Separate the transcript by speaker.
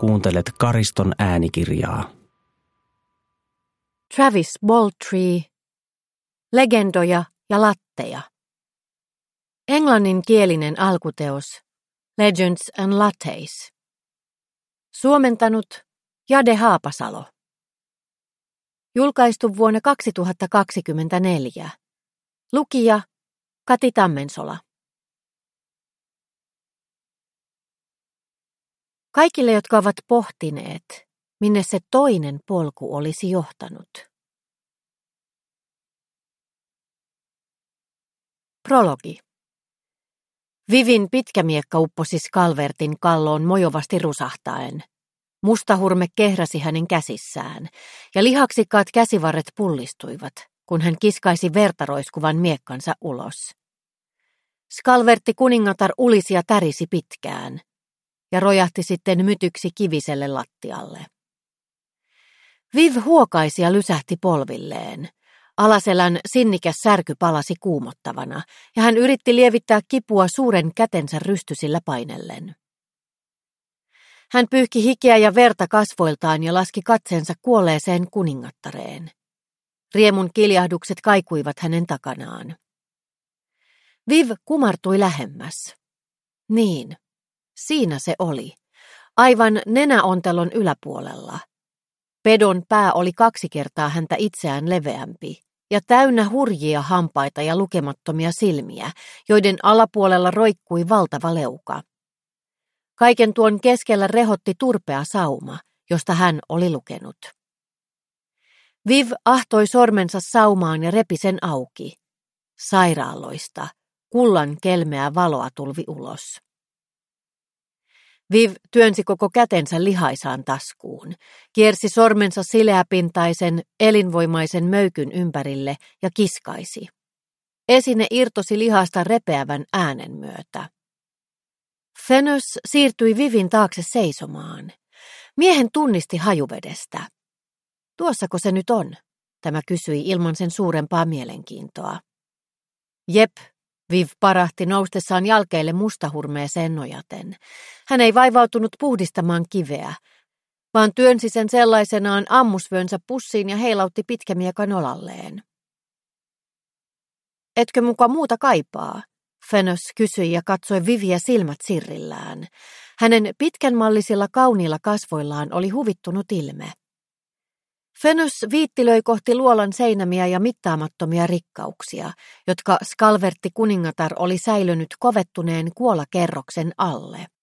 Speaker 1: kuuntelet Kariston äänikirjaa.
Speaker 2: Travis Baldree, Legendoja ja latteja. Englanninkielinen alkuteos Legends and Lattes. Suomentanut Jade Haapasalo. Julkaistu vuonna 2024. Lukija Kati Tammensola. Kaikille, jotka ovat pohtineet, minne se toinen polku olisi johtanut. Prologi. Vivin pitkä miekka upposi Skalvertin kalloon mojovasti rusahtaen. Mustahurme kehräsi hänen käsissään, ja lihaksikkaat käsivarret pullistuivat, kun hän kiskaisi vertaroiskuvan miekkansa ulos. Skalvertti kuningatar ulisi ja tärisi pitkään, ja rojahti sitten mytyksi kiviselle lattialle. Viv huokaisi ja lysähti polvilleen. Alaselän sinnikäs särky palasi kuumottavana, ja hän yritti lievittää kipua suuren kätensä rystysillä painellen. Hän pyyhki hikeä ja verta kasvoiltaan ja laski katseensa kuolleeseen kuningattareen. Riemun kiljahdukset kaikuivat hänen takanaan. Viv kumartui lähemmäs. Niin, siinä se oli, aivan nenäontelon yläpuolella. Pedon pää oli 2 kertaa häntä itseään leveämpi ja täynnä hurjia hampaita ja lukemattomia silmiä, joiden alapuolella roikkui valtava leuka. Kaiken tuon keskellä rehotti turpea sauma, josta hän oli lukenut. Viv ahtoi sormensa saumaan ja repi sen auki. Sairaaloista kullan kelmeä valoa tulvi ulos. Viv työnsi koko kätensä lihaisaan taskuun, kiersi sormensa sileäpintaisen, elinvoimaisen möykyn ympärille ja kiskaisi. Esine irtosi lihasta repeävän äänen myötä. Fenös siirtyi Vivin taakse seisomaan. Miehen tunnisti hajuvedestä. Tuossako se nyt on? Tämä kysyi ilman sen suurempaa mielenkiintoa. Jep, Viv parahti noustessaan jalkeille mustahurmeeseen nojaten. Hän ei vaivautunut puhdistamaan kiveä, vaan työnsi sen sellaisenaan ammusvyönsä pussiin ja heilautti pitkämiekan olalleen. Etkö muka muuta kaipaa? Fenös kysyi ja katsoi Viviä silmät sirrillään. Hänen pitkänmallisilla kauniilla kasvoillaan oli huvittunut ilme. Fenös viittilöi kohti luolan seinämiä ja mittaamattomia rikkauksia, jotka Skalvertti kuningatar oli säilönyt kovettuneen kuolakerroksen alle.